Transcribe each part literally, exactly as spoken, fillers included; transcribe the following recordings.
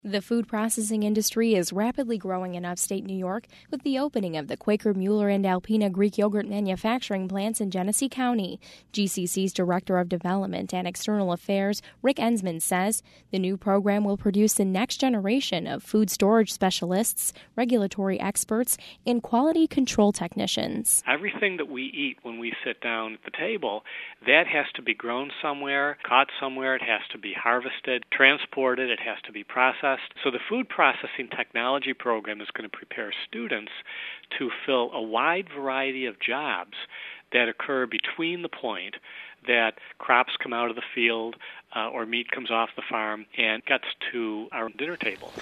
The food processing industry is rapidly growing in upstate New York with the opening of the Quaker Mueller and Alpina Greek yogurt manufacturing plants in Genesee County. G C C's Director of Development and External Affairs, Rick Ensman, says the new program will produce the next generation of food storage specialists, regulatory experts, and quality control technicians. Everything that we eat when we sit down at the table, that has to be grown somewhere, caught somewhere, it has to be harvested, transported, it has to be processed. So the food processing technology program is going to prepare students to fill a wide variety of jobs that occur between the point that crops come out of the field uh, or meat comes off the farm and gets to our dinner table.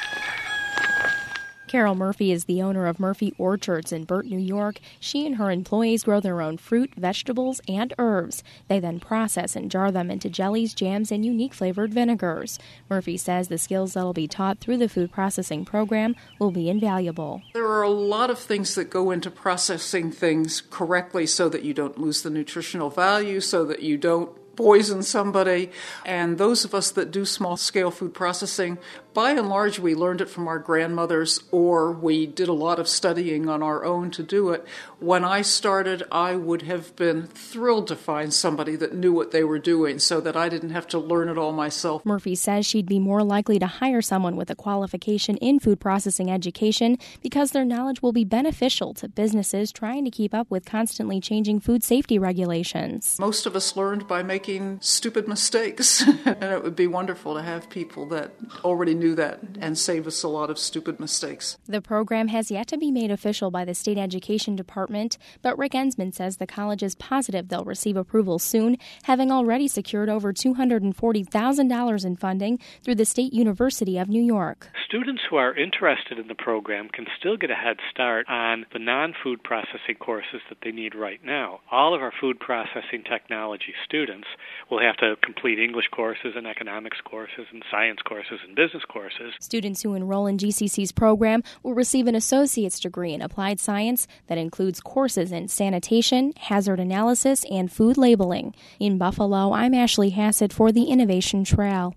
Carol Murphy is the owner of Murphy Orchards in Burt, New York. She and her employees grow their own fruit, vegetables, and herbs. They then process and jar them into jellies, jams, and unique flavored vinegars. Murphy says the skills that will be taught through the food processing program will be invaluable. There are a lot of things that go into processing things correctly so that you don't lose the nutritional value, so that you don't poison somebody. And those of us that do small-scale food processing, by and large, we learned it from our grandmothers, or we did a lot of studying on our own to do it. When I started, I would have been thrilled to find somebody that knew what they were doing so that I didn't have to learn it all myself. Murphy says she'd be more likely to hire someone with a qualification in food processing education because their knowledge will be beneficial to businesses trying to keep up with constantly changing food safety regulations. Most of us learned by making stupid mistakes, and it would be wonderful to have people that already knew that and save us a lot of stupid mistakes. The program has yet to be made official by the state education department, but Rick Ensman says the college is positive they'll receive approval soon, having already secured over two hundred forty thousand dollars in funding through the State University of New York. Students who are interested in the program can still get a head start on the non-food processing courses that they need right now. All of our food processing technology students will have to complete English courses and economics courses and science courses and business courses. Students who enroll in G C C's program will receive an associate's degree in applied science that includes courses in sanitation, hazard analysis, and food labeling. In Buffalo, I'm Ashley Hassett for the Innovation Trail.